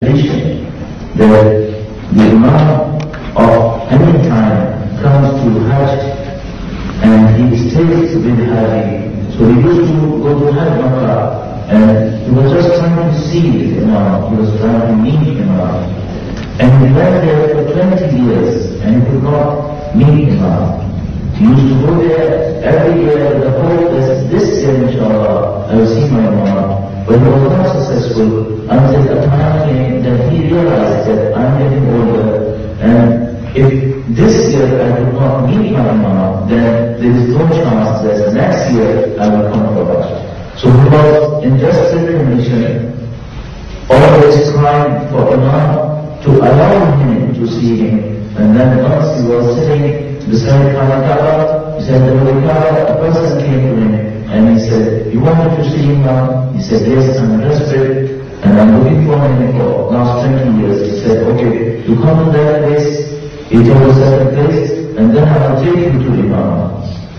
tradition that the Imam of any time comes to Hajj and he stays with Haji. So he used to go to Hajj Makkah and he was just trying to see the Imam, he was trying to meet Imam. And he went there for 20 years and he could not meet Imam. He used to go there every year with the hope that this year, inshallah, I will see my Imam. But he was not successful until the time came that he realized that I'm getting older, and if this year I do not meet my Imam, then there is no chance that next year I will come for Hajj. So he was in desperate condition, always crying for Imam to allow him to see him. And then once he was sitting beside Kaaba, he said, a person came to him and he said, you wanted to see him now? He said, yes, I'm desperate and I'm looking for him for last 20 years. He said, okay, you come to that place, he told us that place, and then I will take you to Imam.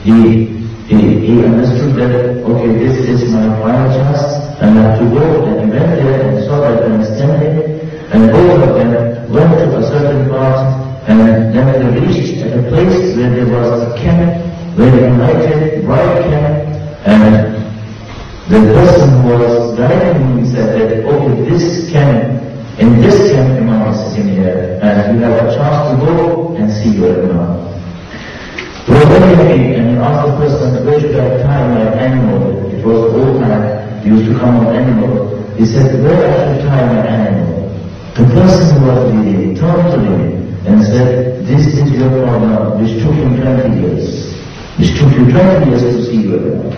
He understood that, okay, this is my final chance, and I have to go, and he went there and saw that I'm standing, and both of them went to a certain part, and then they reached at a place where there was a camp, very united, bright camp, and the person who was guiding me said that, okay, this camp, in this camp Imam is sitting here, and you have a chance to go and see your Imam. He was very happy, and he asked the person, where should I tie my animal? It was old time, he used to come on animal. He said, where I should tie my animal? The person who was leading turned to him and said, this is your problem, which took him 20 years. Which took you 20 years to see your Imam.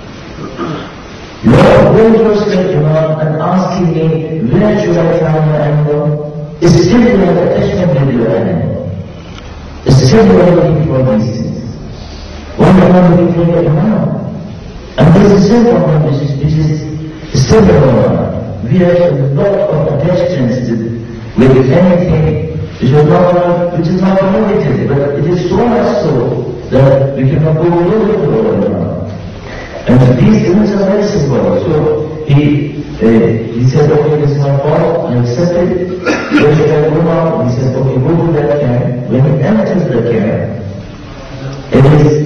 You are going to respect Imam and asking me, where should I tie my animal? It's still you have attachment with your animal. It's still you are looking for these things. Why are you not looking for your Imam? And this is still problem, which is still the problem. We have a lot of attachments with anything which is not limited, but it is so much so that we cannot go over to our Imam. And these things are very simple. So he said, okay, this is my fault, I accept it. Where should I go now? He said, okay, go to that camp. When he enters the camp, it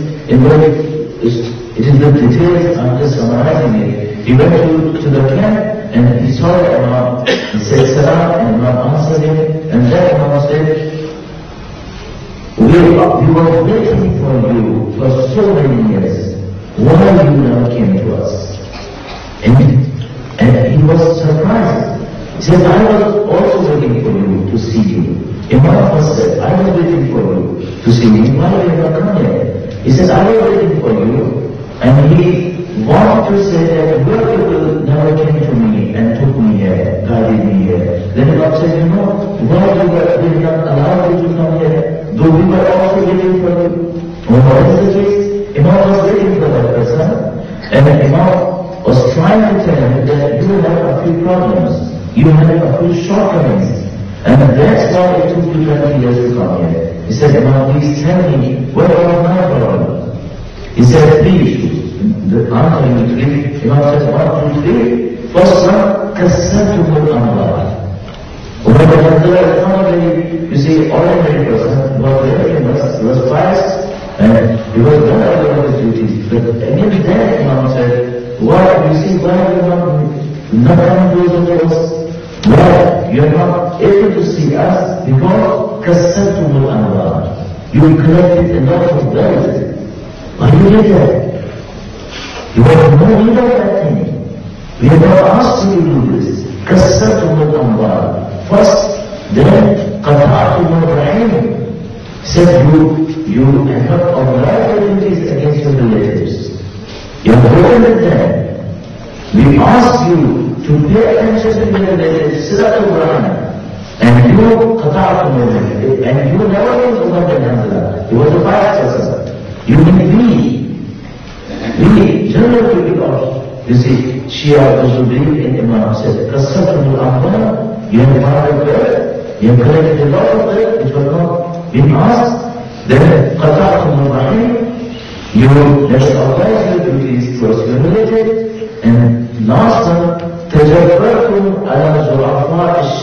is the details, I'm just summarizing it. He went to the camp and he saw the Imam, he said salam, and Imam answered him, and that Imam said, we were waiting for you for so many years. Why you never came to us? And he was surprised. He said, I was also waiting for you to see you. Imam said, I was waiting for you to see you. Why did you not come here? He said, I was waiting for you. And he wanted to say that your people never came to me and took me here, guided me here. Then Imam said, you know, why did not allow you to come here? Though we were also waiting for you. Well, what is the case? Imam was waiting for that person, and Imam was trying to tell him that you have a few problems, you have a few shortcomings, and that's why it took you 20 years to come here. He said, Imam, please tell me, what are my problems? He said, 3 issues. The answer he would give, Imam said, 1, 2, 3. First one, kassatul amwal. You see, ordinary person was very famous, he was pious, and he was done all of his duties. But again then Imam said, why, you see, why you are not coming closer to us? Why you are not able to see us? Because kassatul amwal. You collected a lot of wealth. Why you did that? You have no need of that thing. We have not asked you to do this. Kassatul amwal. First, then qata'atul rahim. Said you have not obliged duties against your relatives. You have broken with them. We ask you to pay attention to your relatives, silatul rahim. And you qata'atul rahim. And you never was the one that done that. You was a pious person. You mean we generally because, you see, Shia Zubayr in Imam said, kassatul amwal. You have found wealth, you have collected a lot of wealth, which was not being asked, then qata'atul rahim, you never oblige your duties towards your relative, and last one, tajabbartum ala zura'afa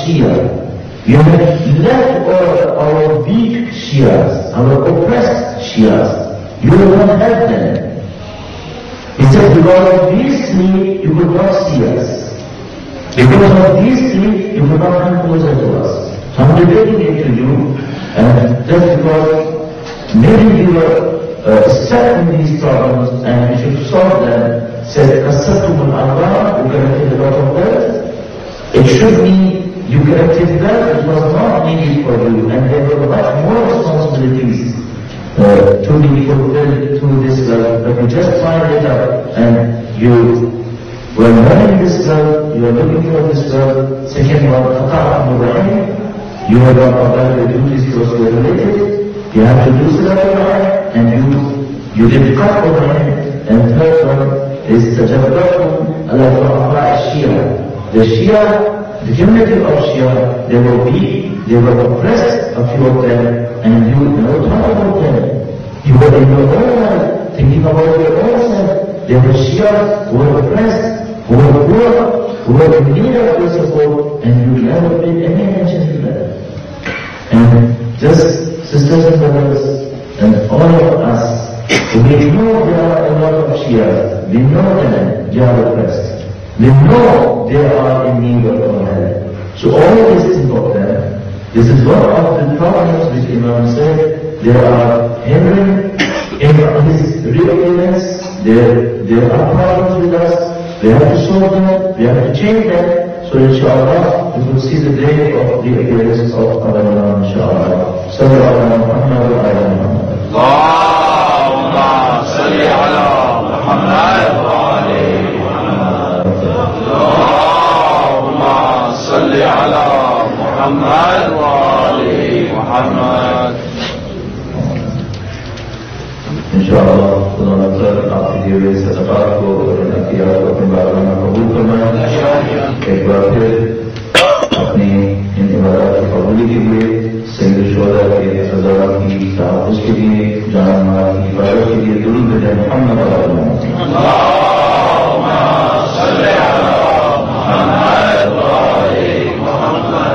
Shia. You have left our weak Shias, our oppressed Shias. You will not help them. He said, because of these three, you will not see us. Because of these three, you will not come closer to us. So I'm relating it to you, and just because maybe you are stuck in these problems and you should solve them, said, Kassatum al-Allah, you collected a lot of wealth. It should mean you collected wealth, it was not needed for you, and there were much more responsibilities to be fulfilled through this wealth, but you just find it up and you were learning this wealth, you are looking for this wealth. Second one, you have not obeyed the duties closely related, you have to do salah and you did cut overhand. And third one is tajabbatum ala Shia. The Shia, the community of Shia, they were weak, they were oppressed, a few of them, and you never thought about them. You were in your own life, thinking about your own self. There were Shia who were oppressed, who were poor, who were in need of your support, and you never paid any attention to that. And just sisters and brothers, and all of us, we know there are a lot of Shias, we know them, they are oppressed. We know they are in need of our help. So always think of them. This is one of the problems which Imam said, there are hindering in his real events, there are problems with us, we have to solve them, we have to change them. So inshallah, we will see the day of the appearance of Allah, inshallah. Sallallahu Muhammad wa ala Muhammad. Allahumma salli ala Muhammad wa alayhi Muhammad. Allahumma salli ala Muhammad wa alayhi Muhammad. इंशाअल्लाह खुदा आपके दिए हुए सदक़ात को और अतियात को अपने बारगाह में कबूल फरमाए। एक बार फिर अपनी इन इबादत की कबूली के लिए सैयद शुहदा के अज़रा की तहफ़्फ़ुज़ के लिए जान माल की हिफाज़त के लिए दुरूद भेजें मुहम्मद अल्लाहुम्मा सल्ली अला मुहम्मद व आलि मुहम्मद।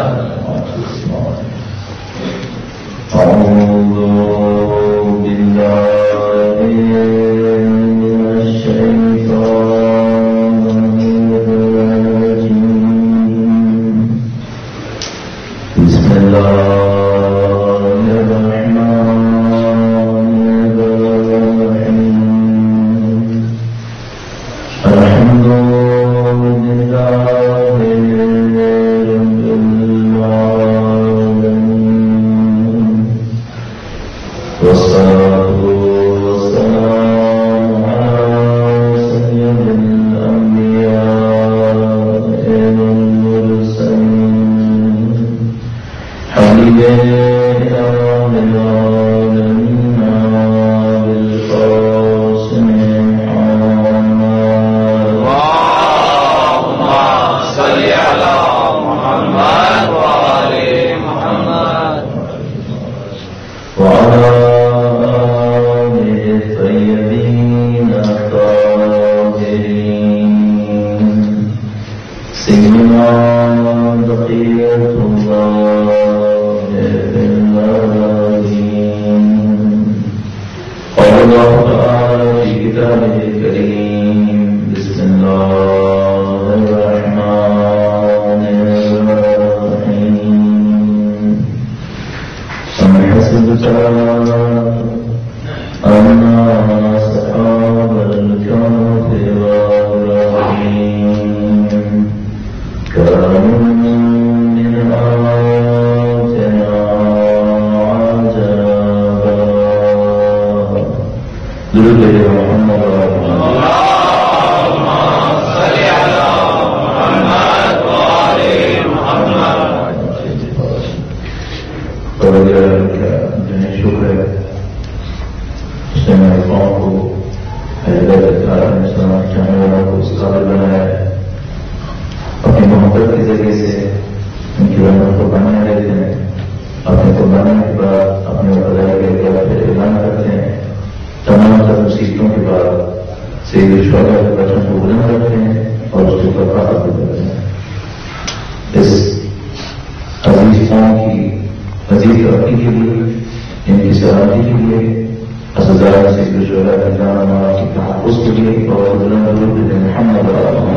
قوم کی مزید ترقی کے لیے، ان کی سلامتی کے لیے، اسدار سے شعرا کی جان کی تحفظ کے لیے اور محمد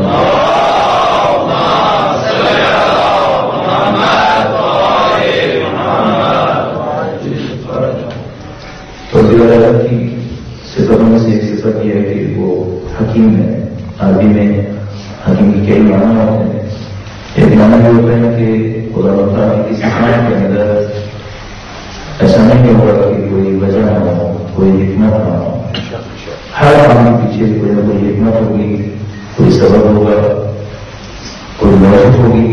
کی صفتوں سے ایک صفت یہ ہے کہ وہ حکیم ہے. عربی میں حکیم کے کئی معنی ہوتے ہیں. ایک معنی یہ ہوتا ہے کہ خدا تعالیٰ کی کسی کام کے اندر ایسا نہیں ہوگا کہ کوئی وجہ نہ ہو، کوئی حکمت نہ ہو. ہر کام کے پیچھے کوئی نہ کوئی حکمت ہوگی، کوئی سبب ہوگا، کوئی موجود ہوگی.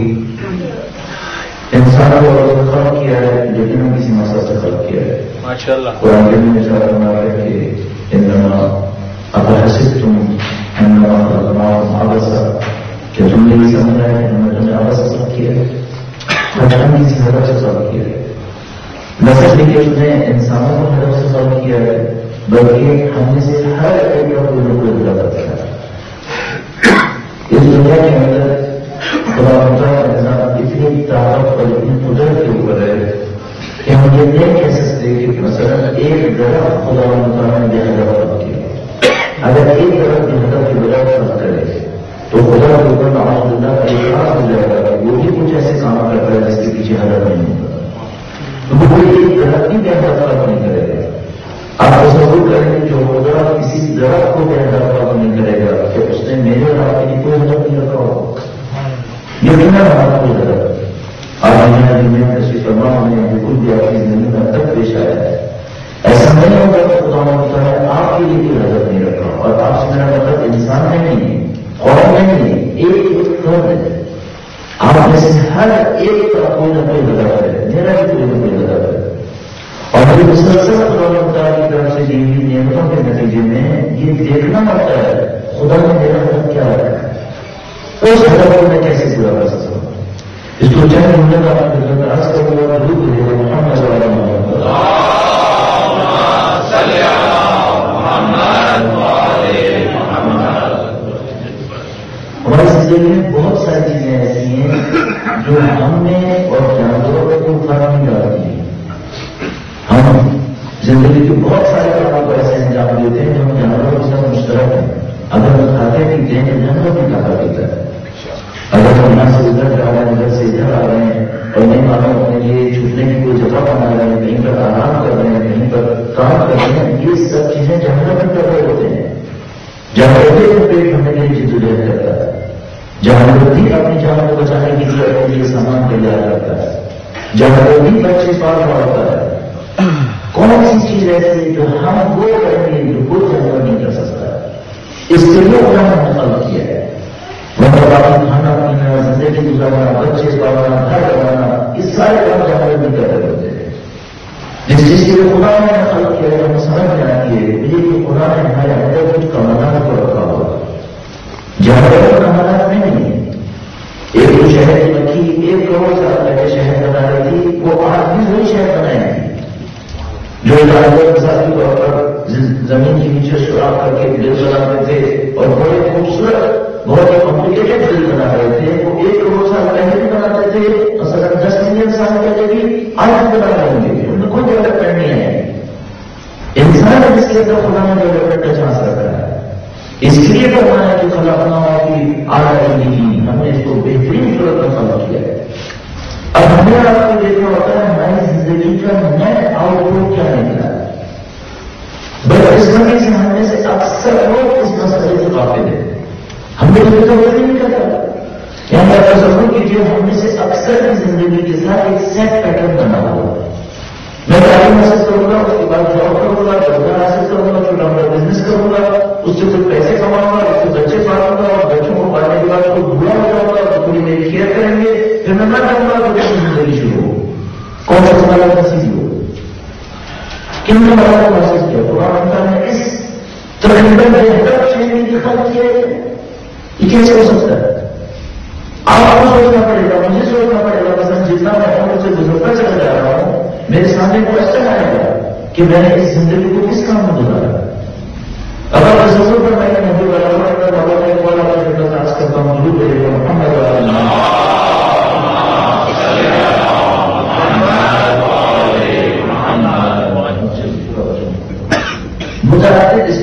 انسان کو خلق کیا ہے لیکن کسی مقصد سے خلق کیا ہے. قرآن کریم میں اشارہ فرمایا ہے کہ انما افحسبتم انما خلقناکم عبثا، کہ تم نے یہ سمجھا ہے کہ ہم نے تمہیں عبث سے خلق کیا ہے، ہم کسی ہدف سے خلق کیا ہے. نہ صرف کہ اس نے انسانوں کو ہدف سے خلق کیا ہے بلکہ ہم میں سے ہر ایک کا کوئی نہ کوئی ہدف ہے. اس دنیا کے اندر خدا کا نظام اتنی طاقت اور اتنی قدرت کے اوپر ہے کہ ہم یہ نہیں کہہ سکتے کہ مثلا ایک درخت خدا تعالیٰ نے بے ہدف خلق کیا. اگر ایک درخت بے ہدف کے بجائے خلق کرے تو خدا کے اوپر نعوذ باللہ ایک خاص ہو جائے گا کہ وہ بھی کچھ ایسے کام کرتا ہے جس کے پیچھے ہدف نہیں ہوگا. تو کوئی ایک درخت بھی بے ہدف خلق نہیں کرے گا. آپ تصور کریں کہ جو خدا کسی درخت کو بے ہدف خلق نہیں کرے گا کہ اس نے میرے اور آپ کے لیے کوئی ہدف نہیں رکھا ہوگا. یہ کتنا ہمارا کوئی ہدف ہے. آج میں تشریف فرما ہم نے بالکل بھی آپ کی زندگی میں تک پیش آیا ہے. ایسا نہیں ہوگا کہ خدا تعالیٰ آپ کے لیے کوئی ہدف نہیں رکھا. اور آپ سے میرا مطلب انسان ہے نہیں، قوم ہے نہیں، ایک قوم ہے. آپ میں سے ہر ایک کا کوئی نہ کوئی ہدف ہے. میرا بھی کوئی نہ کوئی ہدف ہے. اور یہ مسلسل خدا تعالیٰ کی طرف سے دی ہوئی نعمتوں کے نتیجے میں یہ دیکھنا ہوتا ہے خدا نے میرا ہدف کیا رکھا ہے، اس ہدف کو میں کیسے پورا کر سکتا ہوں. اس کو چاہے ہم آپ کے اندر آج کا وہ روپ دے محمد صلی اللہ علیہ وسلم. ہماری زندگی میں بہت ساری چیزیں ایسی ہیں جو ہم نے اور جانوروں کو فرق نہیں ڈالتی ہیں. ہم زندگی کے بہت سارے کاموں کو ایسے انجام دیتے ہیں جو ہم جانوروں کے ساتھ مشترک ہیں. اگر ہم کھاتے پیتے ہیں جانور بھی کھاتا پیتا ہے. اگر ہم یہاں سے ادھر جا رہے ہیں، ادھر سے ادھر آ رہے ہیں اور نہیں معلوم اپنے لیے چھوٹنے کی کوئی جگہ بنا رہے ہیں، کہیں پر آرام کر رہے ہیں، کہیں پر کام کر رہے ہیں، یہ سب چیزیں جانور بھی کر رہے ہوتے ہیں. جانور بھی پیٹ بھرنے کے لیے جدوجہد کرتا ہے. جانور بھی اپنی جان کو بچانے کے لیے اپنے لیے سامان تیار کرتا ہے. جانور بھی بچے پال رہا ہوتا ہے. کون سی چیز ایسی جو ہم وہ کریں گے جو کوئی جانور نہیں کر سکتا. اس کے لیے خدا نے خلق کیا ہے. مطلب آپ کھانا پینا، زندگی گزارنا، بچے پالنا، گھر بنانا، یہ سارے کام جانور بھی کر رہے ہوتے ہیں. جس چیز کے لیے خدا نے خلق کیا ہے ہم سمجھ میں آتی ہے یہ خدا نے ہمارے اندر کچھ کمالات کو رکھا ہوا. جانور کا کمالات نہیں ہے. ایک جو شہر کی مکھی 1 کروڑ سال پہلے شہر بنا رہی تھی وہ آج بھی وہی شہر بنائے تھی جو مثالی طور پر زمین کے نیچے سوراخ کر کے دل بناتے تھے اور بڑے خوبصورت بہت ہی کمپلیکیٹڈ دل بنا رہے تھے. وہ 1 کروڑ سال پہلے بھی بناتے تھے، مثلا 10 ملین سال پہلے بھی آج بھی بنا رہے ہوں گے. ان میں کوئی ڈیولپمنٹ نہیں ہے. انسان ہے جس کے اندر خدا نے ڈیولپمنٹ کا چانس رکھا ہے. اس لیے فرمایا کہ خلقنا کی آرائیگی، ہم نے اس کو بہترین صورت میں خلق کیا ہے. اب ہمیں آپ کو دیکھنا ہوتا ہے ہماری زندگی کا نئے آؤٹ پٹ کیا نکلا ہے. بدقسمتی سے ہم میں سے اکثر لوگ اس مسئلے سے واقف ہیں. ہم نے تو توجہ نہیں کرتا. یہاں پر تصور کیجیے ہم میں سے اکثر کی زندگی کے ساتھ ایک سیٹ پیٹرن بنا ہوا ہے. میں تعلیم حاصل کروں گا، اس کے بعد جاب کروں گا، روزگار حاصل کروں گا، چھوٹا موٹا بزنس کروں گا، اس سے کچھ پیسے کماؤں گا، اس سے بچے پالوں گا اور بچوں کو پالنے کے بعد کوئی بوڑھا ہو جاؤں گا تو پوری میری کیئر کریں گے، پھر میں نہ کروں گا تو کیسی زندگی شروع ہو. کون سا سوال نصیب ہو؟ کن نے بڑا محسوس کیا؟ قرآن نے اس تقریباً بہتر شہری کی خلق کیا ہے. یہ کیسے ہو سکتا ہے؟ آپ کو سوچنا پڑے گا، مجھے سوچنا پڑے گا. مثلا جتنا میں ان سے گزرتا چلا جا رہا ہوں میرے سامنے کوشچن آئے گا کہ میں نے اس زندگی کو کس کام میں گزارا. اگر تصور پر میں نے محبوب کرتا ہوں ضرور کرے گا محمد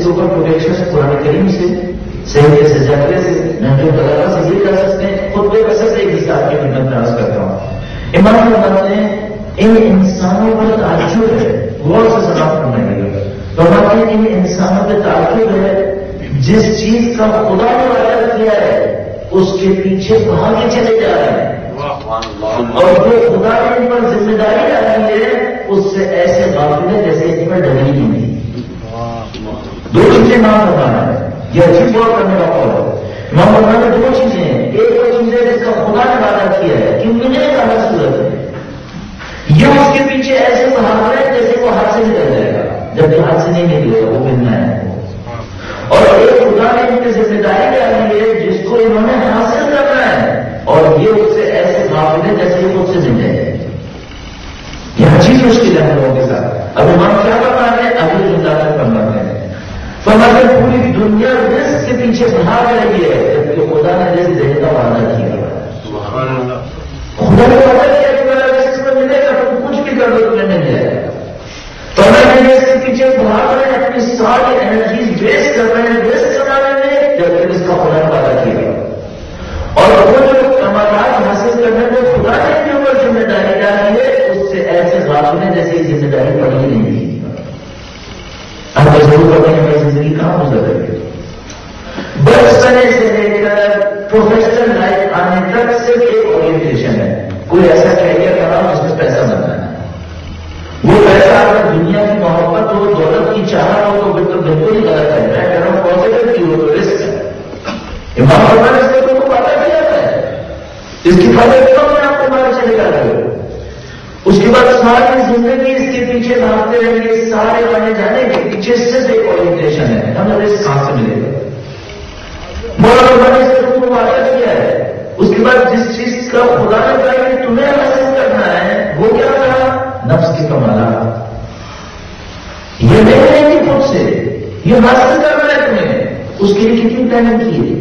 کے اوپر پروٹیکشن قرآن کریم سے، صحیح سے، ذکر سے، نہج البلاغہ سے یہ کر سکتے ہیں. خود بے بس ایک حصہ کی خدمت میں عرض کرتا ہوں. امام فرماتے ہیں ان انسانوں پر تعجب ہے، غور سے سماعت کرنا ہے. فرماتے ہیں ان انسانوں پہ تعجب ہے جس چیز کا خدا نے وعدہ کیا ہے اس کے پیچھے بھاگے چلے جا رہے ہیں، اور جو خدا نے ان پر ذمہ داری ڈالی ہے اس سے ایسے غافل ہے جیسے ان پر ڈری ہی نہیں. دو چیزیں نام بتانا ہے، یہ اچھی غور کرنے کا قول ہے. امام فرماتے ہیں دو چیزیں ہیں، ایک وہ چیز ہے جس کا خدا نے وعدہ کیا ہے کہ مجھے کہاں صورت ہے، یہ اس کے پیچھے ایسے بھاگ رہے ہیں جیسے وہ ہاتھ سے نکل جائے گا، جبکہ ہاتھ سے نہیں نکلے گا، وہ ملنا ہے. اور ایک خدا نے ان کی ذمہ داری ڈالی ہے جس کو انہوں نے حاصل کرنا ہے، اور یہ اس سے ایسے غافل ہے جیسے خود سے مل جائے. یہاں چیز مشکل ہے لوگوں کے ساتھ. اب امام کیا کرنا ہے، ابھی جملہ فرماتے ہیں فرماتے پوری دنیا رزق کے پیچھے بھاگ رہی ہے جبکہ خدا نے رزق دینے کا وعدہ کیا. خدا نے وعدہ کیا کہ میرا رزق میں ملے گا، تم کچھ بھی کر دو تمہیں مل جائے گا. فرماتے ہیں اس کے پیچھے بھاگ رہے ہیں، اپنی ساری انرجیز ویسٹ کر رہے ہیں رزق کمانے میں جبکہ اس کا خدا نے وعدہ کیا. اور وہ جو کمالات حاصل کرنے میں خدا نے جو اوپر ذمہ داری ڈالی ہے اس سے ایسے غافل ہیں جیسے یہ ذمہ داری پڑی ہی نہیں تھی. اب ضرور پڑھیں کہ میری زندگی کہاں گزر رہی ہے. بچپنے سے لے کر پروفیشنل لائف آنے تک صرف ایک اورینٹیشن ہے، کوئی ایسا کیریئر کراؤ جس میں پیسہ بننا ہے. وہ پیسہ اگر دنیا کی محبت ہو، دولت کی چاہت ہو تو بالکل ہی غلط ہے. میں کہہ رہا ہوں پازیٹو کی ہو تو رسک ہے. امام فرماتے ہیں اس کو پتہ کیا ہے، اس کی قدر کیوں میں آپ کو مارے چلے جا رہے ہو. اس کے بعد ساری زندگی اس کے پیچھے بھاگتے رہیں گے، سارے بنے جانے کے پیچھے صرف ایک اورینٹیشن ہے، ہمیں رزق کہاں سے ملے گا. مولانا نے اس کو وعدہ کیا ہے، اس کے بعد جس چیز کا خدا نے کہا کہ تمہیں حاصل کرنا ہے وہ کیا کہا، نفس کی کمالات. یہ نہیں رہیں گی خود سے، یہ حاصل کرنا ہے تمہیں. اس کے لیے کتنی محنت کی ہے،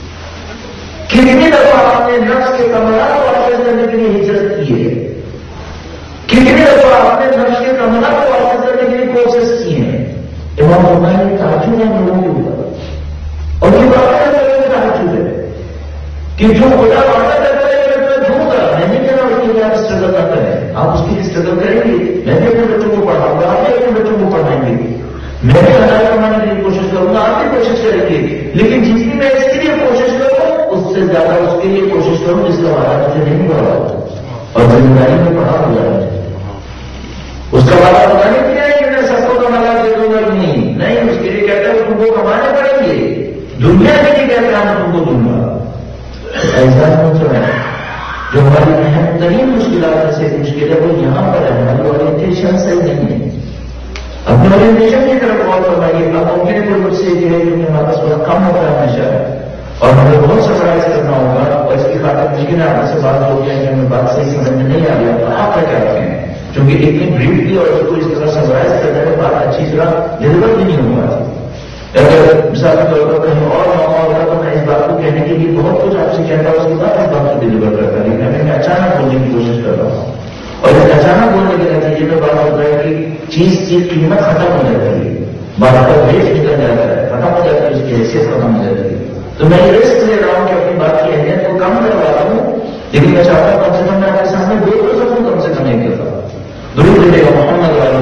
کتنی دفعہ آپ نے نفس کے کمالات کو حاصل کرنے کے لیے ہجرت کی ہے، کتنی دفعہ آپ نے نفس کے کمالات کو حاصل کرنے کے لیے کوشش کی ہیں. امام فرماتے ہیں تعجب ہے لوگوں کے اوپر، اور یہ بات تعجب ہے کہ جو خدا وعدہ کرتا ہے کہ میں دوں گا، میں نہیں کہنا اس کے لیے آپ اسٹرگل نہ کریں، آپ اس کے لیے اسٹرگل کریں گے. میں بھی اپنے بچوں کو پڑھاؤں گا، آپ بھی اپنے بچوں کو پڑھائیں گے، میں بھی حلال کمانے کے لیے کوشش کروں گا، آپ بھی کوشش کریں گے. لیکن جتنی میں اس کے لیے کوشش کروں اس سے زیادہ اس کے لیے کوشش کروں جس کا وعدہ مجھے نہیں پڑا اور ذمہ داری میں پڑھا ہوا ہے. اس کا وعدہ پتا نہیں کیا ہے کہ میں سب کو کمانا دے دوں گا. نہیں، اس کے لیے کہتا ہے تم کو کمانے پڑیں گے، دنیا کے لیے کہتا ہے میں تم کو دوں گا. ایسا نہیں ہے. جو ہماری اہم ترین مشکلات سے مشکل ہے وہ یہاں پر ہے، ہماری اورینٹیشن صحیح نہیں ہے. اپنے اورینٹیشن کی طرف غور فرمائیے. اب ممکن ہے کوئی مجھ سے یہ ہے کہ ہمارا پاس تھوڑا کم ہوتا ہے ہمیشہ، اور ہمیں بہت سرپرائز کرنا ہوگا، اور اس کی خاطر ممکن ہے آپ سے بات ہو گیا کہ ہمیں بات صحیح سمجھ میں نہیں آ رہی ہے. تو آپ کیا کہتے ہیں، کیونکہ اتنی بریفلی اور اس کو اس طرح سرپرائز کرنے میں بات اچھی طرح ڈلیور بھی نہیں ہوگا. اگر مثال کے طور پر کہیں اور موقع ہوگا تو میں اس بات کو کہنے کے لیے بہت کچھ آپ سے کہتا ہوں، اس کے بعد اس بات کو ڈلیور کرتا ہوں. لیکن میں اچانک بولنے کی کوشش کر رہا ہوں، اور اس اچانک بولنے کے نتیجے میں بات ہوتا ہے کہ چیز کی قیمت ختم ہو جاتی ہے، بات کا ویٹ نکل جاتا ہے، ختم ہو جاتی ہے، اس کی حیثیت ختم ہو جاتی ہے. تو میں یہ رسک لے رہا ہوں کہ اپنی بات کی اہمیت کو کم کروا رہا ہوں، لیکن میں چاہتا ہوں کم سے کم میں آپ کے سامنے بول تو سکوں، کم سے کم ایک دفعہ ضرور دے گا. محمد والا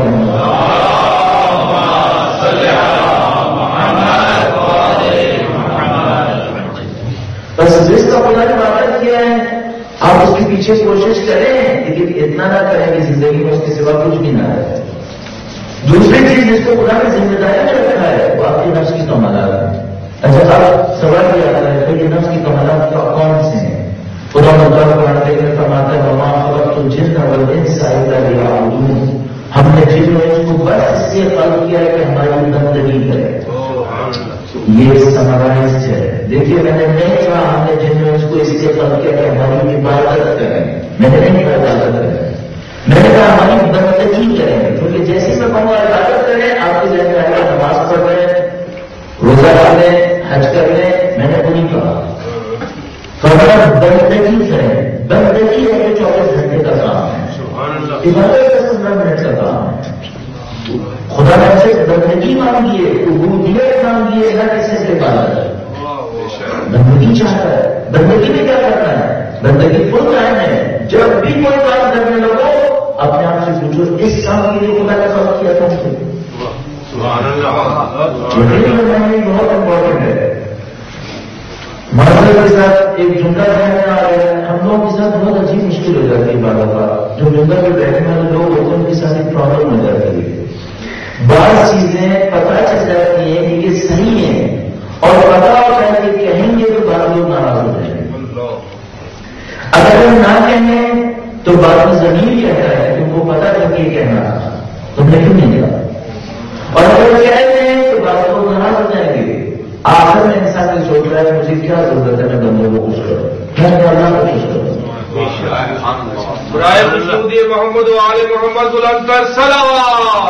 بس جس کا خدا نے وعدہ کیا ہے آپ اس کے پیچھے کوشش کریں، لیکن اتنا نہ کریں کہ زندگی میں اس کے سوا کچھ بھی نہ رہے. دوسری چیز جس کو خدا نے ذمہ داری میں رکھا ہے وہ آپ کے نفس کی کمالات ہے. اچھا اب سوال یہ آتا ہے کہ یہ نفس کی کمالات کون سے ہیں؟ خدا مطلب قرآن میں فرماتا ہے وما خلقت الجن والانس الا ليعبدون. ہم نے جن اور انس کو بس اس لیے خلق کیا ہے کہ ہماری بندگی کرے. یہ سمرائز ہے. دیکھیے میں نے نہیں کہا ہم نے جن اور انس کو اس لیے خلق کیا کہ ہماری عبادت کریں. میں نے نہیں کہا عبادت کریں، میں نے کہا ہماری بندگی کریں. کیونکہ جیسے میں کہوں گا عبادت کریں آپ کے ذہن میں آئے گا نماز پڑھ رہے ہیں، روزہ رکھ لیں، حج کر لیں. میں نے وہ نہیں کہا. بندگی کریں. بندگی ہے کہ 24 گھنٹے کا کام ہے، عبادت 15 منٹ کا کام ہے. خدا نے سے بندگی مانگیے، عبودیت مانگیے، نہ کسی سے عبادت. بندگی چاہتا ہے. بندگی میں کیا کرنا ہے؟ بندگی فل ٹائم ہے. جب بھی کوئی کام کرنے لگو اپنے آپ سے پوچھو اس کام کے لیے خدا نے خلق کیا تھا مجھے. بہت امپورٹنٹ ہے. معذرت کے ساتھ ایک جملہ کہنے آ رہا ہے. ہم لوگوں کے ساتھ بہت عجیب مشکل ہو جاتی ہے باتوں کا. جو جملہ پہ بیٹھنے والے لوگ ہوتے ہیں ان کے ساتھ ایک پرابلم ہو جاتی ہے. بعض چیزیں پتہ چل جاتی ہیں کہ یہ صحیح ہیں اور پتا ہوتا ہے کہ کہیں گے تو بعض لوگ ناراض ہو جائیں گے. اگر ہم نہ کہیں تو بعض میں ضمیر کہتا ہے تم کو پتا چل کے کہنا تم نے کیوں نہیں کہا. اور اگر کہتے ہیں تو بعض لوگ ناراض ہو جائیں گے. آخر میں انسان یہ سوچ رہا ہے مجھے کیا ضرورت ہے میں بندوں کو خوش کروں، میں اللہ کو خوش کروں. برائے خشنودی محمد و آل محمد بلند صلوات.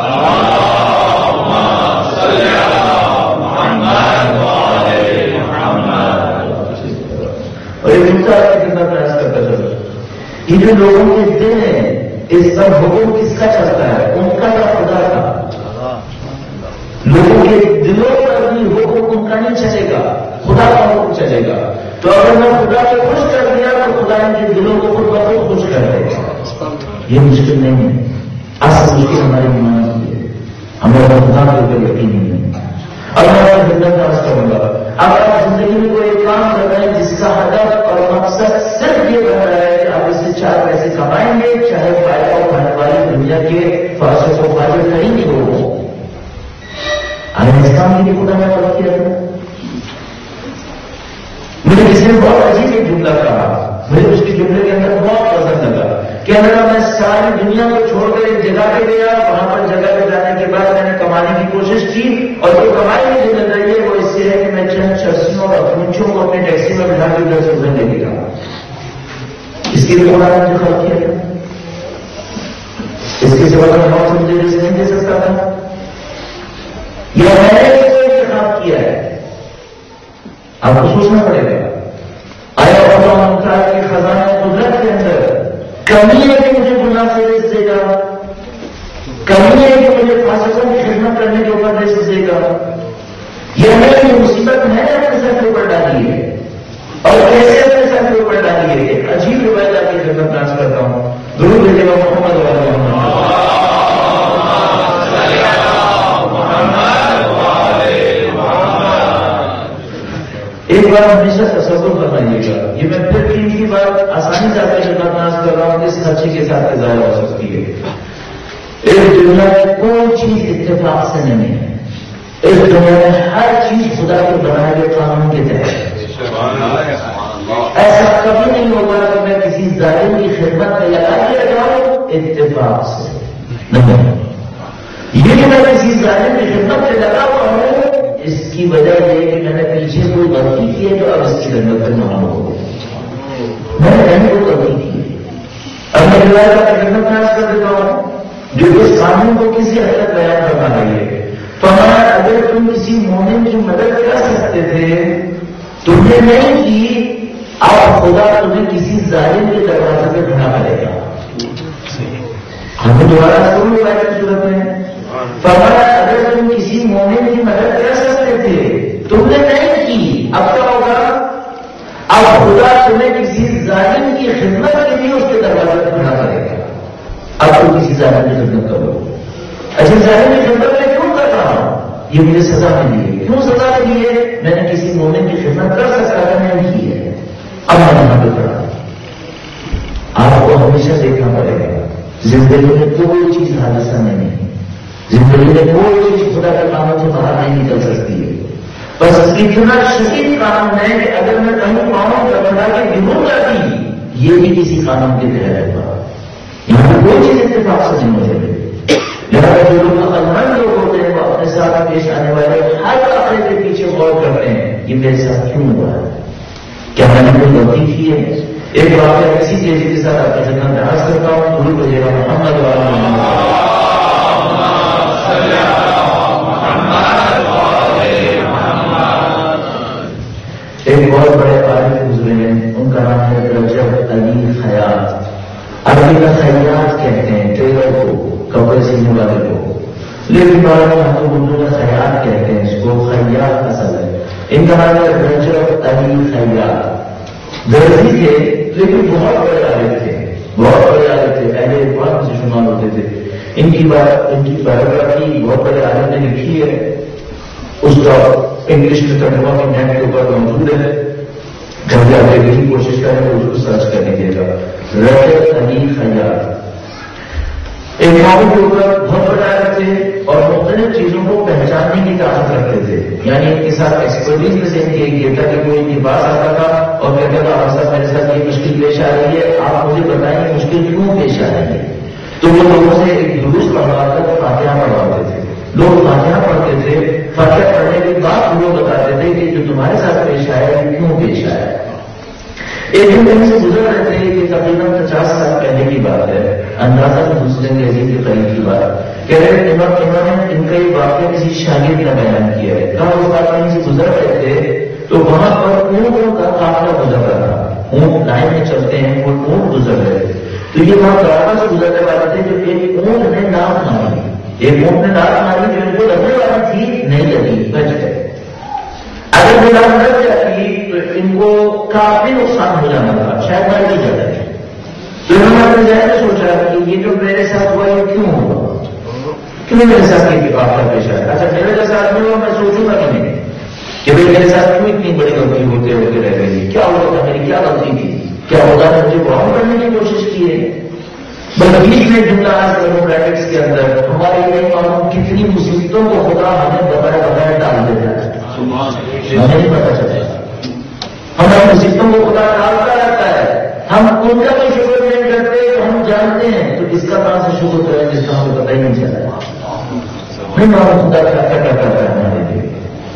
اور یہ ملتا ہے کتنا پریاس کرتا چلو. یہ جو لوگوں کے دل ہیں اس سب حکم کس کا چلتا ہے؟ ان کا یا خدا کا؟ لوگوں کے دلوں پر بھی حکم ان کا نہیں چلے گا، خدا کا حکم چلے گا. تو اگر میں خدا کو خوش کر دیا تو خدا ان کے دلوں کو خود بخود خوش کر دے گا. یہ مشکل نہیں ہے. اصل مشکل ہماری ایمان کی ہے. ہمارا خدا کے اوپر یقین نہیں ہے. اب میں زندگی کا رستہ کروں گا. اگر آپ زندگی میں کوئی کام کر رہے ہیں جس کا ہدف اور مقصد صرف یہ بن رہا ہے کہ آپ اس سے 4 پیسے کمائیں گے، چاہے فائدہ اٹھانے والی دنیا کے فاصلوں کو فائدہ کریں گے لوگوں. اس کام کے لیے خدا نے خلق کیا تھا. مجھے کسی نے بہت عجیب ایک جملہ کہا، مجھے اس کے جملے کے اندر بہت پسند لگا کہ اگر میں ساری دنیا کو چھوڑ کر ایک جگہ پہ گیا، وہاں پر جگہ پہ جانے کے بعد میں نے کمانے کی کوشش کی اور جو کمائی مجھے مل رہی ہے وہ اس سے ہے کہ میں چند چرسیوں اور پونچھوں کو اپنی ٹیکسی میں بٹھا کے ادھر سے ادھر لے گیا. اس کے لیے خدا نے مجھے خلق کیا تھا. اس کے سوا میں بہت سے مجھے جیسے نہیں دے سکتا تھا. یہ میں نے اس کو انتخاب کیا ہے. آپ کو سوچنا پڑے گا. آیا اللہ کے خزانے قدرت کے اندر کمی ہے کہ مجھے گناہ سے رزق دے گا، کمی ہے کہ مجھے فاسقوں کی خدمت کرنے کے اوپر رزق دے گا. یہ میری مصیبت میں نے اپنے سر کے اوپر ڈالی ہے. اور کیسے اپنے سر کے اوپر ڈالی ہے؟ ایک عجیب روایت آپ کی خدمت پیش کرتا ہوں. درود بھیجے گا محمد والا محمد. ایک بار ہمیشہ تصور فرمائیے گا. یہ میں پھر تین بار آسانی سے آپ کی خدمت پیش کر رہا ہوں کہ اس خرچے کے ساتھ ظاہر ہو سکتی ہے. اس دنیا میں کوئی چیز اتفاق سے نہیں ہے. اس دنیا میں ہر چیز خدا کے بنائے ہوئے قانون کے تحت. ایسا کبھی نہیں ہوگا کہ میں کسی ظالم کی خدمت میں لگا دیا جاؤں اتفاق سے. نہیں، یہ کہ میں کسی ظالم کی خدمت سے لگا ہوا ہوں اس کی وجہ یہ کہ میں نے پیچھے کوئی غلطی کی ہے جو اب اس کی خدمت میں معلوم ہو. میں نے کہیں کوئی غلطی کی ہے. اب میں روایت کا خدمت پیش کر دیتا ہوں جو اس قانون کو کسی حد تک بیان کرنا چاہیے. فرمایا اگر تم کسی مومن کی مدد کر سکتے تھے تم نے نہیں کی، اب خدا تمہیں کسی ظالم کے دروازے پہ کھڑا کرے گا. ہمیں دوبارہ ضرور روایت کی صورت میں فرمایا اگر تم کسی مومن کی مدد کر سکتے تھے تم نے نہیں کی، اب کیا ہوگا؟ اب خدا تمہیں کسی ظالم کی خدمت کے لیے اس کے دروازے پہ کھڑا کرے گا. اب تم کسی ظالم کی خدمت کرو. اچھا ظالم کی خدمت میں کیوں کر رہا ہوں؟ یہ مجھے سزا ملی ہے. کیوں سزا ملی ہے؟ میں نے کسی مومن کی خدمت کر سکتا تھا، میں نے کی ہے. اب میں یہاں پہ کھڑا. آپ کو ہمیشہ دیکھنا پڑے گا زندگی میں کوئی چیز حادثہ نہیں ہے. زندگی میں کوئی چیز خدا کے کاموں سے باہر نہیں نکل سکتی ہے. بس اتنا شدید قانون ہے کہ اگر میں کہیں پاؤں کا بڑھا کے گروں جاتی یہ بھی کسی قانون کے تحت ہوگا. یہاں پہ کوئی چیز اتفاق سے نہیں ہو سکتی. لہٰذا جو لوگ عقلمند لوگ ہوتے ہیں وہ اپنے ساتھ پیش آنے والے ہر واقعے کے پیچھے غور کرتے ہیں یہ میرے ساتھ کیوں ہوا ہے، کیا میں نے کوئی غلطی کی ہے. ایک واقعہ اسی تیزی کے ساتھ آپ کی خدمت میں عرض کرتا ہوں. ضرور بجے گا محمد والا ایک بہت بڑے عالم گزرے ہیں، ان کا نام ہے رجب علی خیاط. عربی کا خیاط کہتے ہیں ٹیلر کو، کپڑے سینے والے کو. لیکن بعد میں ہم تو اردو میں خیال کہتے ہیں اس کو، خیال اصل ہے، ان کا نام ہے رجب علی خیال، درزی تھے لیکن بہت بڑے عالم تھے، بہت بڑے عالم تھے، اہل عرفان سے شمار ہوتے تھے۔ ان کی بایوگرافی بہت بڑے عالم نے لکھی ہے، اس کا انگلش میں ترجمہ بھی نیٹ کے اوپر موجود ہے، جب آپ دیکھنے کی کوشش کریں تو اس کو سرچ کر لیجیے گا، رجب علی خیال۔ ایک موضوع کے اوپر بہت بڑے عالم تھے اور مختلف چیزوں کو پہچاننے کی طاقت رکھتے تھے، یعنی ان کے ساتھ ایکسپرٹیز میں سے یہ تھا کہ کوئی ان کے پاس آتا تھا اور کہتا تھا آپ صاحب میرے ساتھ یہ مشکل پیش آ رہی ہے، آپ مجھے بتائیں مشکل کیوں پیش آ رہی ہے؟ تو وہ لوگوں سے ایک دروس پڑھوا کر فاتحہ پڑھواتے تھے، لوگ فاتحہ پڑھتے تھے، فاتحہ پڑھنے کے بعد وہ بتاتے تھے کہ جو تمہارے ساتھ پیش آیا ہے کیوں پیش آیا ہے۔ ایک دن کہیں سے گزر رہے تھے کہ تقریباً 50 سال پہلے کی بات ہے، اندازہ دوسرے عزیز کے قریب کی بات، کہہ رہے انہوں نے ان کا یہ واقعہ کسی شاگرد نے بیان کیا ہے، کہا اس بات کہیں سے گزر رہے تھے تو وہاں پر اونٹوں کا قافلہ گزر رہا تھا، اونٹ لائن میں چلتے ہیں، وہ اونٹ گزر رہے تھے، تو یہ وہاں گاڑا سے گزرنے والے تھے، جو ایک اونٹ نے ناک ماری، ایک اونٹ نے ناک ماری جو ان کو لگنے والی تھی نہیں لگی، بچ گئے۔ اگر وہ ناک لگ جاتی تو ان کو کافی نقصان ہو جانا تھا، شاید مر بھی جاتا ہے۔ تو انہوں نے اپنے ذہن میں سوچا کہ یہ جو میرے ساتھ ہوا یہ کیوں ہوا، کیوں میرے ساتھ یہ واقعہ پیش آیا؟ اچھا میرے جیسا آدمی ہوا میں سوچوں گا کہ نہیں کہ بھائی میرے ساتھ کیوں اتنی بڑی غلطی ہوتے رہ گئی، کیا ہوا تھا، میری کیا غلطی تھی، کیا ہوتا ہے مجھے معاف کرنے کی کوشش کی ہے؟ بلکہ بیچ میں جملہ بیٹکس کے اندر ہمارے نہیں معلوم کتنی مصیبتوں کو خدا ہمیں بغیر ڈال دیتا ہے، ہمیں نہیں پتا چلتا، ہماری مصیبتوں کو خدا ڈالتا رہتا ہے، ہم ان کا بھی شکر نہیں کرتے تو ہم جانتے ہیں تو اس کا کہاں سے شکر کریں جس کا ہمیں پتہ ہی نہیں چلا، نہیں معلوم خدا کیا کرتا ہے ہمارے لیے۔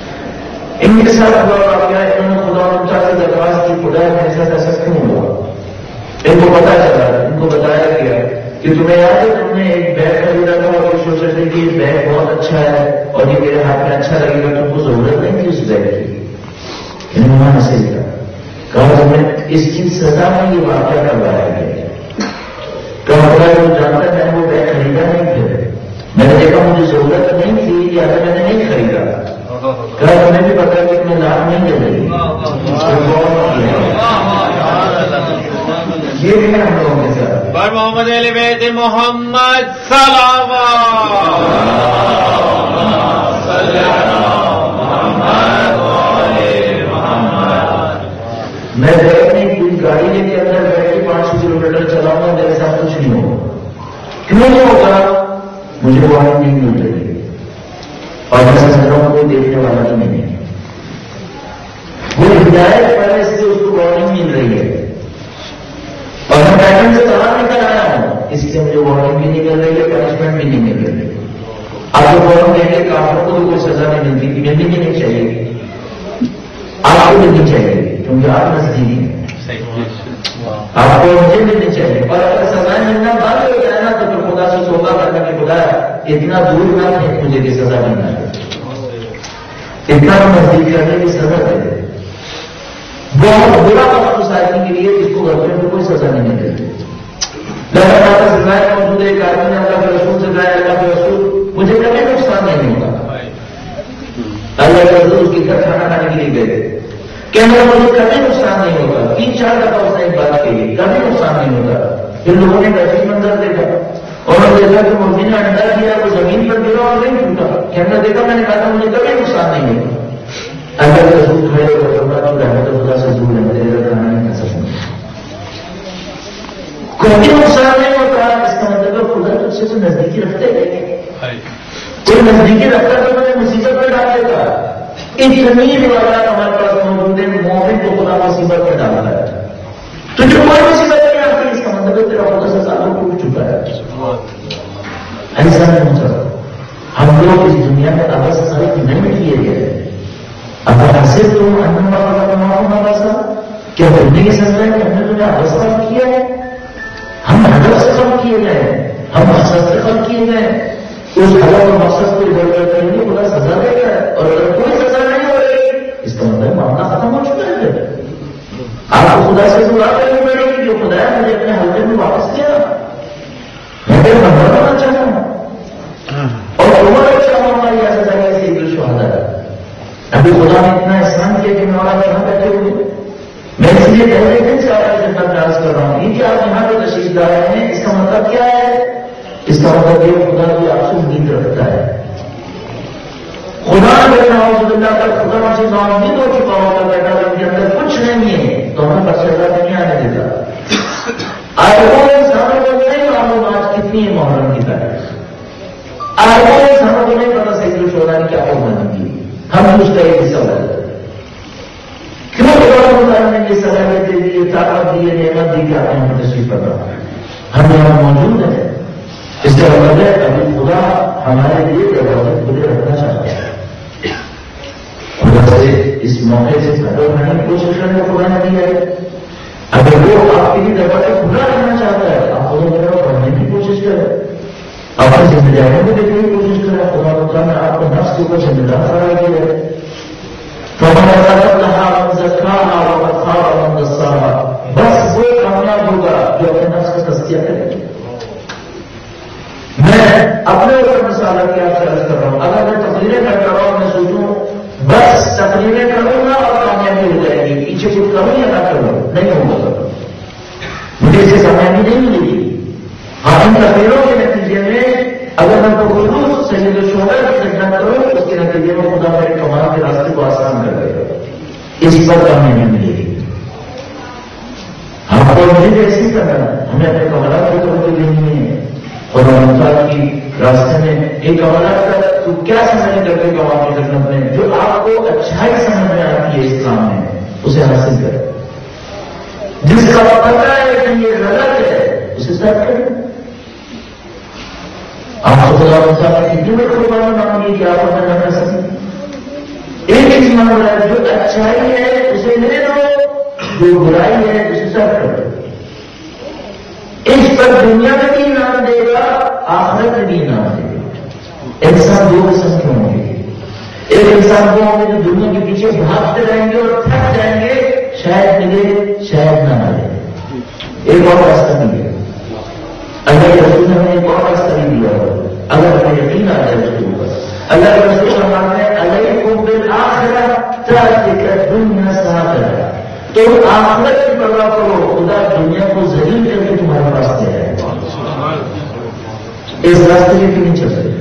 ان کے ساتھ ہوا واقعہ، انہوں نے خدا انچا سے درخواست کی، خدا میرے ساتھ ایسا کیوں ہوا؟ ان کو پتا چلا، ان کو بتایا گیا کہ تمہیں یاد ہے تم نے ایک بیگ خریدا تھا اور سوچ رہے تھے کہ یہ بیگ بہت اچھا ہے اور یہ میرے ہاتھ میں اچھا لگے گا، تم کو ضرورت نہیں تھی اس بیگ کی، انہوں نے صحیح کہا تمہیں اس کی سزا میں یہ واقعہ کروایا گیا، کہا جو جانتا ہے میں نے وہ بیگ خریدا نہیں تھا، میں نے دیکھا مجھے ضرورت نہیں تھی یا میں نے نہیں خریدا، کہا تمہیں بھی پتا کہ تمہیں لاکھ نہیں دے رہی، یہ بھی ہے ہم لوگوں کے ساتھ۔ پر محمد علی بیت محمد صلوات میں اپنی پوری گاڑی لے کے اندر بیٹھ کے 500 کلومیٹر چلاؤں گا، میرے ساتھ کچھ نہیں ہوگا، کیوں نہیں ہوگا؟ مجھے وارننگ نہیں مل رہی اور میں سمجھ رہا ہوں کوئی دیکھنے والا بھی نہیں ہے، وہ ہدایت پہلے سے اس کو وارننگ مل رہی ہے اور میں پیٹرن سے طرح نہیں کر آیا ہوں، اس سے مجھے وارننگ بھی نہیں مل رہی ہے، پنشمنٹ بھی نہیں مل رہی ہے۔ آپ کو فوراً کہیں گے کافروں کو کوئی سزا نہیں ملتی، ملنی بھی نہیں چاہیے، آپ کو ملنی چاہیے کیونکہ آپ نزدیک ہیں، آپ کو مجھے ملنی چاہیے، اور اگر سزائیں ملنا بند ہو جائے نا تو پھر خدا سے توبہ کرنا کہ خدا اتنا دور نہ ہے مجھے کہ سزا ملنا ہے، اتنا نزدیک کرنے کی سزا دے دے، بہت برا وقت اس آدمی کے لیے جس کو غلطیوں کو کوئی سزا نہیں ملتی۔ لہٰذا سزائیں موجود ہے، ایک آدمی نے اللہ کے رسول سے کہا اللہ کے رسول مجھے کبھی نقصان نہیں ہوگا، اللہ کے رسول اس کے گھر کھانا کھانے کے لیے گئے، کہنا مجھے کبھی نقصان نہیں ہوگا، 3-4 دفعہ اس نے ایک بات کہی کبھی نقصان نہیں ہوگا، پھر لوگوں نے ایسی منظر دیکھا اور دیکھا کہ مرغی نے انڈا کیا وہ زمین پر گرا اور نہیں ٹوٹا، کہنا دیکھا میں نے کہا تھا مجھے کبھی نقصان نہیں ہوگا، اللہ کے رسول کھڑے ہو کر رحمت خدا سے دور ہے، مجھے کھانا نہیں کھا سکوں، کوئی نقصان نہیں ہوتا، اس کا مطلب خدا تجھ سے نزدیکی رکھتے ہیں، کوئی نزدیکی رکھتا تو مجھے مصیبت میں ڈال دیتا، اتنی روایات ہمارے پاس موجود ہے، مومن کو خدا مصیبت میں ڈالتا ہے، تو جو کوئی مصیبت نہیں آتی اس کا مطلب تیرا خدا سے تعلق ٹوٹ چکا ہے، ایسا نہیں ہوتا، ہم لوگ اس دنیا میں آواز خلق نہیں کیے گئے، اگر ایسے تو کیا بولنے کی سمجھ ہے کہ ہم نے تمہیں آواز خلق کیا ہے، ہم ہدف سے خلق کیے گئے، ہم مقصد سے خلق کیے گئے، اس ہدف اور مقصد کو ادھر ادھر کریں گے خدا سزا دے گا، اور اگر کوئی سزا نہیں ہو رہی اس کا مطلب معاملہ ختم ہو چکا ہے، آپ کو خدا سے دعا کرنی پڑے گی جو خدا ہے مجھے اپنے حلقے میں واپس کیا، میں پھر نمبر بنا چاہتا ہوں اور عمر شہدا ہے. ابھی خدا نے اتنا احسان کیا کہ میں اور یہاں بیٹھے ہوئے. میں اس لیے پہلے دن سے آپ سے پیاس کر رہا ہوں کہ آپ یہاں پہ تشریف لائے ہیں. اس کا مطلب کیا ہے؟ اس کا مطلب یہ خدا بھی آپ سے امید رکھتا ہے. خدا اگر نعوذ باللہ کا خدا سے ناامید ہو چکا ہوگا بیٹا ان کے اندر کچھ نہیں ہے تو ہمیں بچہ نہیں آنے دیتا. آئروں انسانوں کو نہیں معلوم آج کتنی ہے محرم کی تاریخ. آئروں انسانوں کو نہیں پتا سید الشہداء کی کیا قربانی کی. ہم اس کا ایک حصہ ہے. کیوں خدا نے یہ صلاحیت دے دی, طاقت دی, نعمت دی کہ آپ ہم تشریف پر رہا ہم یہاں موجود ہیں. اس کا مطلب ہے ابھی خدا ہمارے لیے دروازے کھلے رکھنا چاہتا ہے. خدا سے اس موقع سے فائدہ اٹھانے کی کوشش کرنے کو خدا نے دیا ہے. اگر وہ آپ کے لیے دروازہ کھلا رکھنا چاہتا ہے آپ خدا کی طرف پڑھنے کی کوشش کریں, اپنی ذمہ داریوں کو دیکھنے کی کوشش کریں. خدا نے آپ کو نفس کے اوپر ذمہ دار قرار دیا ہے. بس وہ کامیاب ہوگا جو اپنے نفس کا تزکیہ کرے. میں اپنے اوپر مثال کی آپ سے عرض کر رہا ہوں. اگر میں تقریریں کرتا رہا ہوں میں سوچوں بس تقریریں کروں گا اور کامیابی ہو جائے گی, پیچھے کچھ کروں یا نہ کروں نہیں ہوگا, مجھے اس سے کامیابی نہیں ملے گی. ہاں ان تقریروں کے نتیجے میں اگر میں خلوص سید الشہداء کی خدمت کروں اس کے نتیجے میں خدا میرے کمال کے راستے کو آسان کر دے گا. اس پر کامیابی ملے گی. ہم کو مجھے ایسی کرنا ہمیں اپنے کمالات کی طرف دینی ہے. اور رمضان کی راستے میں ایک کمالات کا تو کیا سمجھ کرتے کمال کی خدمت میں جو آپ کو اچھائی سمجھ میں آتی ہے اسلام میں اسے حاصل کریں. جس کا پتہ ہے کہ یہ غلط ہے اسے سب کریں. آپ کو خدا مصطفیٰ کی کتنی بڑی قربانی مانگی کہ آپ اپنا نہ کر سکیں. ایک چیز مانگ رہا ہے جو اچھائی ہے اسے لے لو, جو برائی ہے اسے سب کرو. اس پر دنیا میں بھی انعام دے گا, آخرت میں بھی انعام دے گا. انسان دو قسم کے ہوں گے. ایک انسان وہ ہوں گے جو دنیا کے پیچھے بھاگتے رہیں گے اور تھک جائیں گے, شاید ملے شاید نہ ملے. ایک اور راستہ بھی ہے. اگر رسول نے ہمیں ایک اور راستہ نہیں دیا ہو, اگر ہمیں یقین آ جائے اس کے اوپر, اللہ کے رسول فرماتے ہیں علیکم بالآخرہ تأتیکم دنیا ساخرہ, تو آخرت کی پرواہ کرو, خدا دنیا کو ذلیل کر کے تمہارے پاس دے ہے. اس راستے میں کیوں نہیں چل سکتے.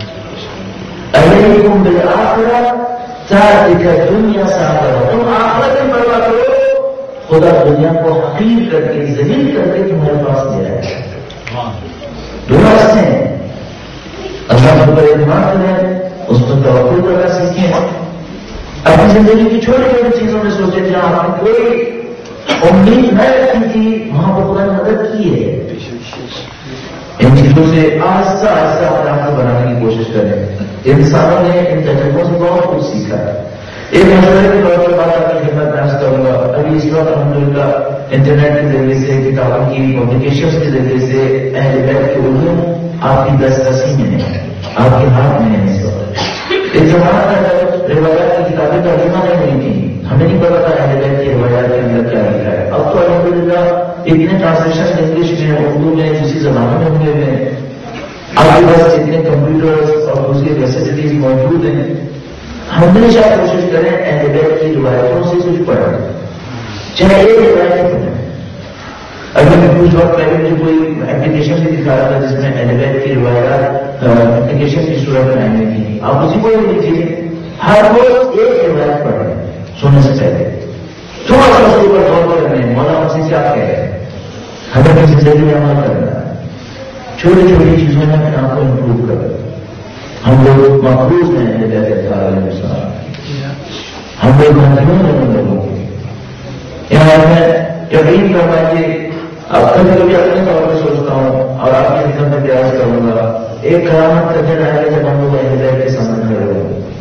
علیکم بالآخرہ تأتیکم دنیا ساخرہ, تم آخرت کی پرواہ کرو, خدا دنیا کو حقیر کر کے ذلیل کر کے تمہارے پاس دے ہے. دو راستے ہیں. اللہ پر اعتماد کریں, اس پر توکل کرنا سیکھیں. اپنی زندگی کی چھوٹی چھوٹی چیزوں میں سوچیں جہاں آپ نے کوئی امید نہ رکھی تھی وہاں پر خدا نے مدد کی ہے. ان چیزوں سے آہستہ آہستہ اپنے آپ کو بنانے کی کوشش کریں. انسانوں نے ان تجربوں سے بہت کچھ سیکھا ہے. ایک مشورے کے طور پر بات آپ کی خدمت پیش کروں گا. ابھی اس وقت الحمدللہ انٹرنیٹ کے ذریعے سے, کتابوں کی پبلیکیشن کے ذریعے سے اہل بیت کے علوم آپ کی دسترسی میں ہے, آپ کے ہاتھ میں ہے. اس وقت ایک زمانہ تھا جب روایات کی کتابیں ترجمہ نہیں ہوئی تھیں, ہمیں نہیں پتا تھا اہل بیت کی روایات کے اندر کیا لکھا ہے. اب تو الحمدللہ اتنے ٹرانسلیشن انگلش میں, اردو میں, کسی زبانوں میں ہوئے ہیں. آپ کے پاس اتنے کمپیوٹرز اور دوسری فیسلٹیز موجود ہیں. ہم ہمیشہ کوشش کریں اہل بیت کی روایتوں سے کچھ پڑھیں, چاہے ایک روایت پڑھیں. اگر میں کچھ وقت پہلے مجھے کوئی اپلیکیشن بھی دکھا رہا تھا جس میں اہل بیت کی روایات اپلیکیشن کی صورت میں آئی تھی, آپ اسی کو دیکھیے. ہر روز ایک روایت پڑھ رہے ہیں سونے سے پہلے, تھوڑا سا اس کے اوپر غور کرنے. مولانا مسیح سے آپ کہہ رہے ہیں ہمیں اپنی زندگی میں عمل کرنا ہے. چھوٹی چھوٹی چیزوں میں اپنے آپ کو امپروو کریں. ہم لوگ مقروض ہیں اہل بیت علیہ السلام, ہم لوگ مندروں میں ان لوگوں کے یہاں میں یقین کرنا کہ اب کبھی کبھی اپنے طور پر سوچتا ہوں اور آپ کی خدمت میں پیاس کروں گا. ایک قیامت کا دن آئے گا جب ہم لوگ اہل بیت کے سامنے کھڑے ہوں گے.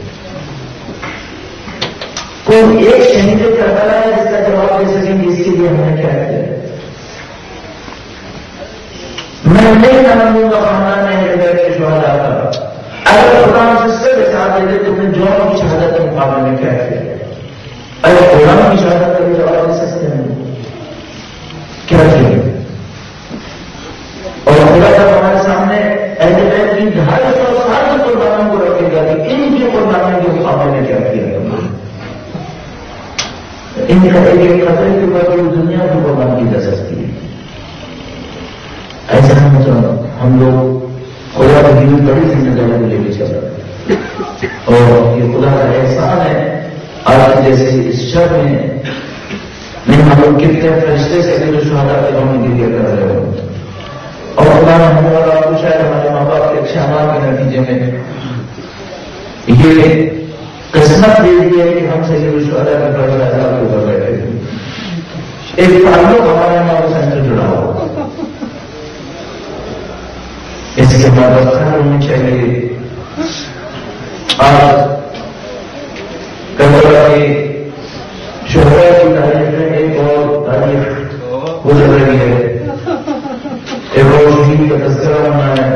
کوئی ایک شہید کربلا ہے جس کا جواب دے سکیں کہ اس کے لیے ہم نے کیا کیا. میں نہیں جانوں گا خاندان میں اہل بیت کے شہداء کا. اگر قرآن سے کے ساتھ دے تم نے جوان کی شہادت کے مقابلے میں کیا کیا. اگر قرآن کی شہادت کا جواب دے سکتے ہیں کیا کیا. اور خدا جب ہمارے سامنے اہل بیت کی 250 سال کی قربانیوں کو رکھے گا کہ ان کی قربانیوں کے ان کا ایک ایک خطرے کے اوپر پوری دنیا کو قربان کی جا سکتی ہے. ایسا ہم لوگ خدا کی دی بڑی ذمہ داری کو لے کے چل رہے ہیں اور یہ خدا کا احسان ہے. آج جیسے اس شہر میں نہیں معلوم کتنے فرشتے سے جو شہدا کے ہم گریا کر رہے ہو اور خدا نے ہم اور آپ کو شاید ہمارے ماں باپ کے اچھے اعمال کے نتیجے میں یہ قسمت دے دی ہے کہ ہم سے یہ شہدا کے بڑے آزاد کے اوپر بیٹھے ہوئے. ایک تعلق ہمارے ماں سے جڑا ہوا اس کے بعد خیال ہونی چاہیے. آج کربلا کی شہرا کی تاریخ میں ایک اور تاریخ گزر رہی ہے. ایک اور شہید کا تذکرہ ہونا ہے.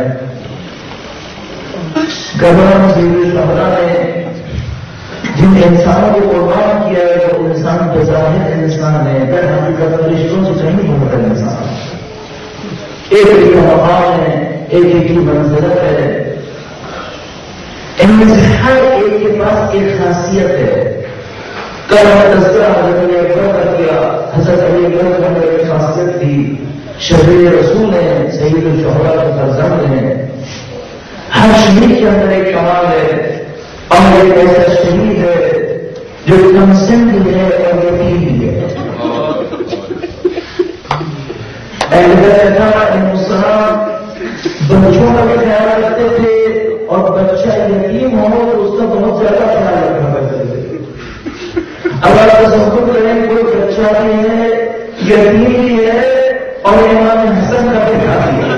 کربلا میں سید شہدا نے جن انسانوں کو قربان کیا ہے وہ انسان بظاہر انسان ہے، در حقیقت فرشتوں سے کہیں ہوتا انسان. ایک ایک مقام ہے، ایک ایک کی منزلت ہے. ان میں سے ہر ایک کے پاس ایک خاصیت ہے. کل ہمیں تذکرہ حضرت علی اکبر کا کیا. حضرت علی اکبر کا ایک خاصیت تھی، شہید رسول ہیں، سید الشہداء کے فرزند ہیں. ہر شہید کے اندر ایک کمال ہے اور ایک ایسا شہید ہے جو کم سن بھی ہے اور یتیم بھی ہے. بچوں کا بھی خیال رکھتے تھے اور بچہ یتیم ہو تو اس کا بہت زیادہ خیال رکھا کرتے تھے. اگر آپ تصور کریں کوئی بچہ بھی ہے، یتیم بھی ہے اور امام حسن کا بھی خیال ہے.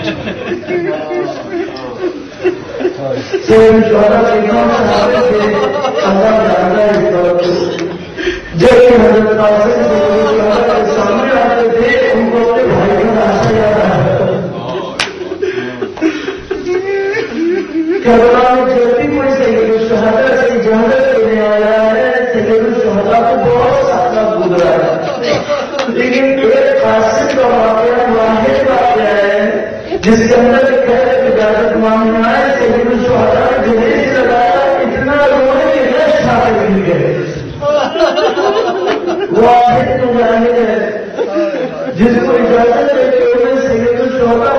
شہدا کے امام صحابہ تھے، اللہ جانتا ہے اس بات کو. جب حضرت قاسم کے سامنے آتے تھے ان کو اپنے بھائی کا ناشتہ یاد آتا ہے. کربلا میں جب بھی کوئی سید الشہداء سے اجازت لینے آیا ہے، سید الشہداء کو بہت سادہ گزرا ہے، لیکن ایک قاسم کا واقعہ واحد واقعہ ہے جس کے اندر اجازت مانگنا ہے. سید الشہداء جہیز سے لگایا، اتنا رونے کے رش کھاتے مل گئے. واحد مجاہد ہے جس کو اجازت دیتے ہوئے سید الشہداء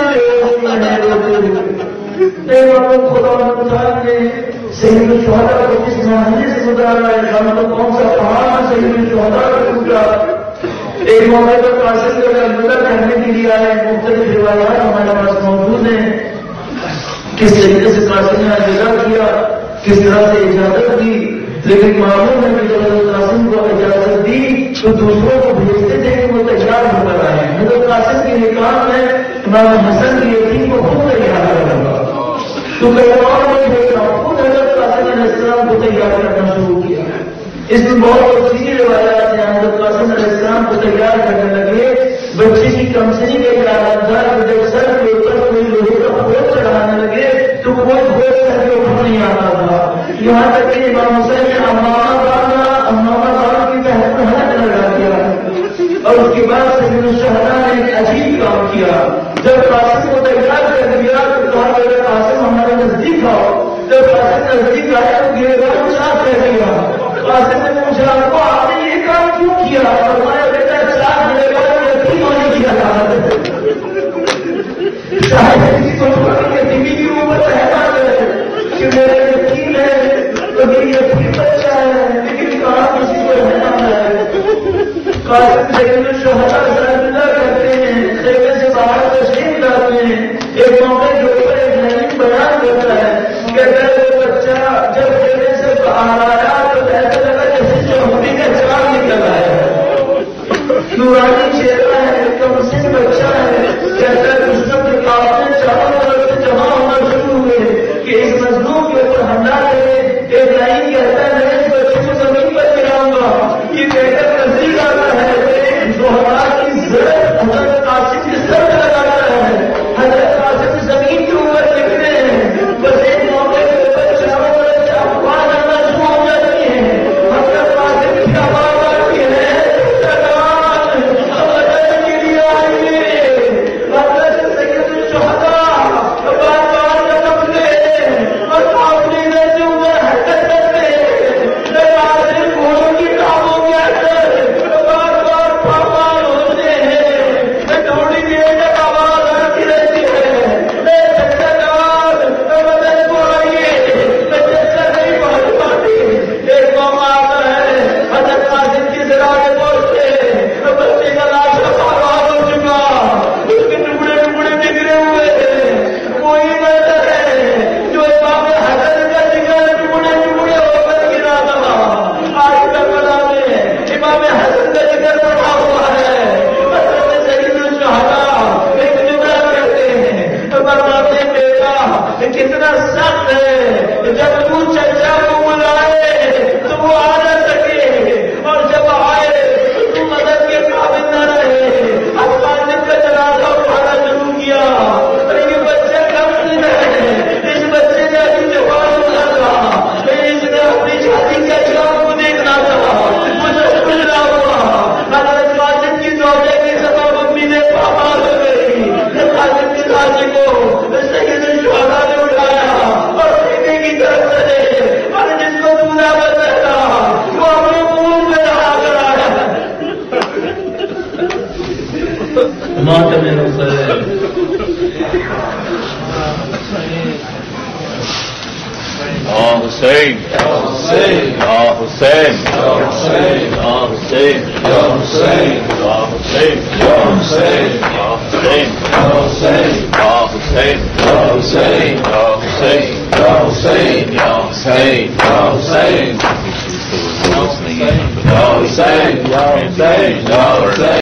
خدا نے سید الشہداء کو کس مرحلے سے گزارا ہے، کون سا پہاڑ سید الشہداء کو ٹوٹا. ایک موقع پر قاسم کا الوداع کرنے کے لیے آئے. مختلف روایات ہمارے پاس موجود ہیں کس طریقے سے قاسم نے الوداع کیا، کس طرح سے اجازت دی. لیکن معلوم ہے کہ جب حضرت قاسم کو اجازت دی تو دوسروں کو بھیجتے تھے کہ وہ تیار ہو کر آئے. حضرت قاسم کے نکاح میں امام حسن کی یتیم کو خود تیار کرنا تو کئی اور میں دیکھا خود حضرت قاسم علیہ السلام کو تیار کرنا شروع کیا. اس میں بہت تفصیلی روایات ہیں. حضرت قاسم علیہ السلام کو تیار کرنے لگے. بچے کی کمسنی کے اعلانات جب سر کے اوپر کوئی لوہے کا بوجھ چڑھانے لگے تو کوئی بوجھ سر کے اوپر نہیں آتا تھا. یہاں تک کہ امام حسین نے امامہ باغ کی پہلے میں ہاتھ لگا دیا اور اس کے بعد سید الشہداء نے ایک عجیب کام کیا. جب قاسم کو تیار کر دیا تو کہا کہ قاسم ہمارے نزدیک آؤ. جب قاسم نزدیک آئے تو گریبان چاک کر دیا. قاسم نے پوچھا کو آپ نے یہ کام کیوں کیا؟ فرمایا بیٹا چاک گریبان یتیم ہونے کی علامت ہے. شاید کسی کو یتیمی کی عمر احساس ہے کہ میرے یتیم ہے تو میری یتیم بچہ ہے لیکن کہاں کسی کو رہنا ہے. قاسم سید الشہداء سے الوداع کرتے ہیں، خیمے سے باہر تشریف لاتے ہیں. ایک موقع کے اوپر ایک نعیم بیان کرتا ہے کہ اگر وہ بچہ جب خیمے سے باہر آیا تو ایسا لگا جیسے چوہدری کا چاند نکل آیا ہے. نورانی چہرہ ہے، کم سن بچہ ہے. کہتا ہے دشمن کے قافلے چاروں طرف سے جمع ہونا شروع ہوئے کہ اس مظلوم کے اوپر حملہ کرے. ایک نعیم کہتا ہے میں اس بچے کو زمین پر گراؤں گا. یہ کہہ کر نزدیک آتا ہے. شہداء کی ضرورت حضرت قاسم کے سر میں لگاتا ہے ماتم حسین حسین حسین حسین حسین حسین حسین حسین حسین حسین حسین حسین حسین حسین حسین حسین